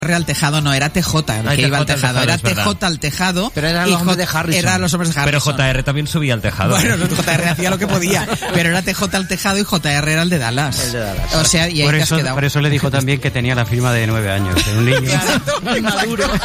Real Tejado no, era TJ el que iba al tejado, era TJ al tejado. Pero eran los hombres de Harrison. Eran los hombres de Harrison. Pero JR también subía al tejado. Bueno, JR hacía lo que podía, pero era TJ al tejado y JR era el de Dallas. El de Dallas. O sea, y ahí te has quedado. Por eso le dijo también que tenía la firma de 9 años, de un niño. Maduro. Hoy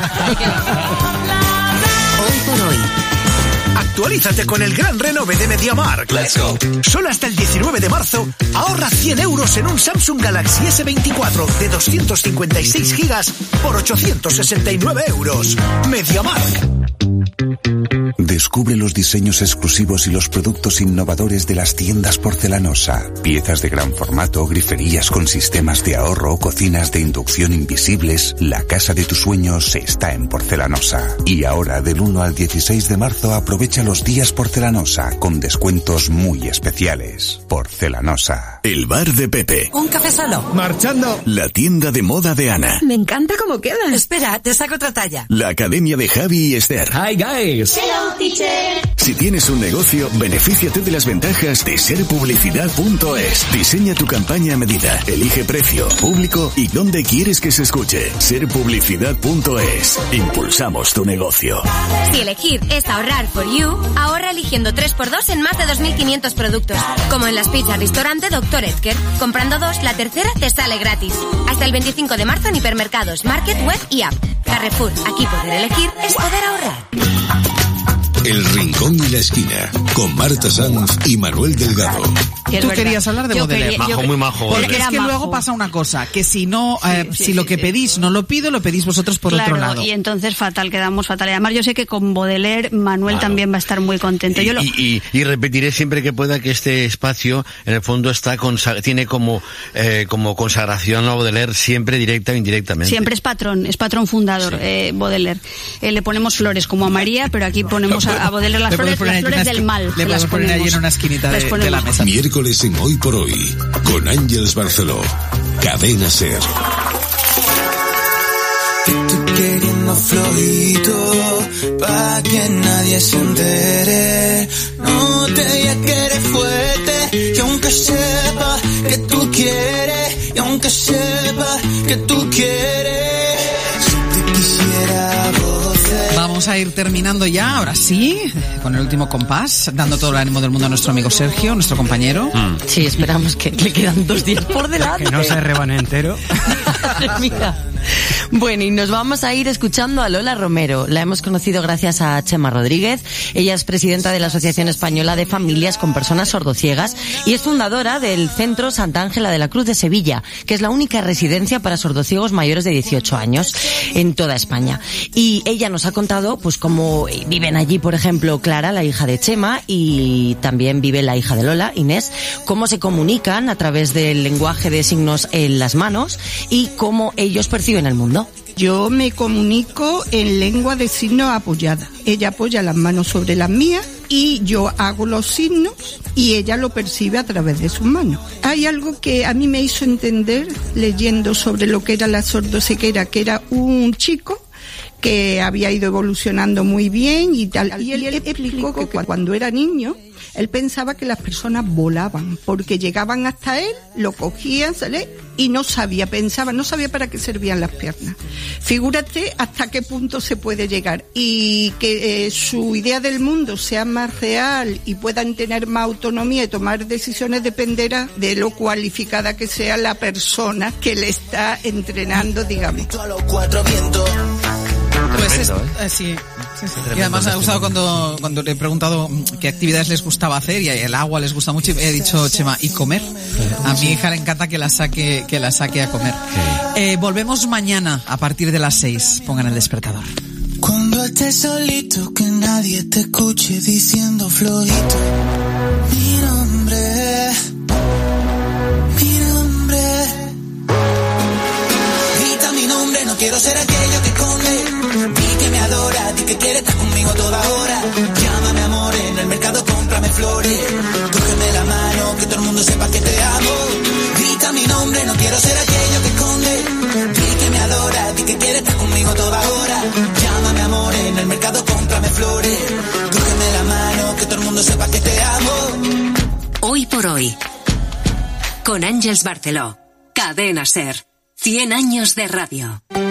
por hoy. Actualízate con el gran renove de MediaMarkt. Let's go. Solo hasta el 19 de marzo, ahorra 100 euros en un Samsung Galaxy S24 de 256 gigas por 869 euros. MediaMarkt. Descubre los diseños exclusivos y los productos innovadores de las tiendas Porcelanosa. Piezas de gran formato, griferías con sistemas de ahorro, cocinas de inducción invisibles. La casa de tus sueños está en Porcelanosa. Y ahora, del 1 al 16 de marzo, aprovecha los días Porcelanosa con descuentos muy especiales. Porcelanosa. El bar de Pepe. Un café solo. Marchando. La tienda de moda de Ana. Me encanta cómo queda. Espera, te saco otra talla. La academia de Javi y Esther. Hi guys. Hello, teacher. Si tienes un negocio, benefíciate de las ventajas de serpublicidad.es. Diseña tu campaña a medida, elige precio, público y dónde quieres que se escuche. Serpublicidad.es. Impulsamos tu negocio. Si elegir es ahorrar for you, ahorra eligiendo 3x2 en más de 2.500 productos. Como en las pizzas restaurante Dr. Edgar. Comprando 2, la tercera te sale gratis. Hasta el 25 de marzo en hipermercados, market, web y app. Carrefour, aquí poder elegir es poder ahorrar. El Rincón y la Esquina, con Marta Sanz y Manuel Delgado. Tú querías hablar de Baudelaire. Majo, muy majo. Porque es que luego pasa una cosa, que si no, si lo que pedís no lo pido, lo pedís vosotros por otro lado. Y entonces quedamos fatal. Y además yo sé que con Baudelaire Manuel también va a estar muy contento. Y repetiré siempre que pueda que este espacio, en el fondo, tiene como consagración a Baudelaire siempre directa o indirectamente. Siempre es patrón fundador, Baudelaire. Le ponemos flores como a María, pero aquí ponemos a Baudelaire las flores del mal. Le podemos poner ahí en una esquinita de la mesa. Miércoles en Hoy por Hoy, con Ángeles Barceló. Cadena SER. Te estoy queriendo flojito, pa' que nadie se entere. No te digas que eres fuerte, y aunque sepa que tú quieres, y aunque sepa que tú quieres, si te quisiera vocer. Vamos a ir terminando ya, ahora sí, con el último compás, dando todo el ánimo del mundo a nuestro amigo Sergio, nuestro compañero. Sí, esperamos que le quedan 2 días por delante. Que no se rebane entero. Mira. Bueno, y nos vamos a ir escuchando a Lola Romero. La hemos conocido gracias a Chema Rodríguez. Ella es presidenta de la Asociación Española de Familias con Personas Sordociegas y es fundadora del Centro Santa Ángela de la Cruz de Sevilla, que es la única residencia para sordociegos mayores de 18 años en toda España. Y ella nos ha contado pues cómo viven allí, por ejemplo, Clara, la hija de Chema, y también vive la hija de Lola, Inés, cómo se comunican a través del lenguaje de signos en las manos y cómo ellos perciben el mundo. Yo me comunico en lengua de signos apoyada. Ella apoya las manos sobre las mías y yo hago los signos y ella lo percibe a través de sus manos. Hay algo que a mí me hizo entender leyendo sobre lo que era la sordoceguera, que era un chico que había ido evolucionando muy bien y tal. Y él explicó que cuando era niño, él pensaba que las personas volaban, porque llegaban hasta él, lo cogían, y no sabía para qué servían las piernas. Figúrate hasta qué punto se puede llegar, y que su idea del mundo sea más real y puedan tener más autonomía y tomar decisiones dependerá de lo cualificada que sea la persona que le está entrenando, digamos. Pues sí. Y además me ha gustado cuando le he preguntado qué actividades les gustaba hacer, y el agua les gusta mucho, y he dicho, Chema, ¿y comer? A mi hija le encanta que la saque a comer. Volvemos mañana a partir de las 6. Pongan el despertador. Cuando estés solito, que nadie te escuche diciendo flojito. Mi nombre. Grita mi nombre, no quiero ser aquello que esconde. Di que me adora, di que quiere estar conmigo toda hora. Llámame amor, en el mercado cómprame flores. Cógeme la mano, que todo el mundo sepa que te amo. Grita mi nombre, no quiero ser aquello que esconde. Di que me adora, di que quiere estar conmigo toda hora. Llámame amor, en el mercado cómprame flores. Cógeme la mano, que todo el mundo sepa que te amo. Hoy por Hoy, con Ángeles Barceló. Cadena SER. 100 años de radio.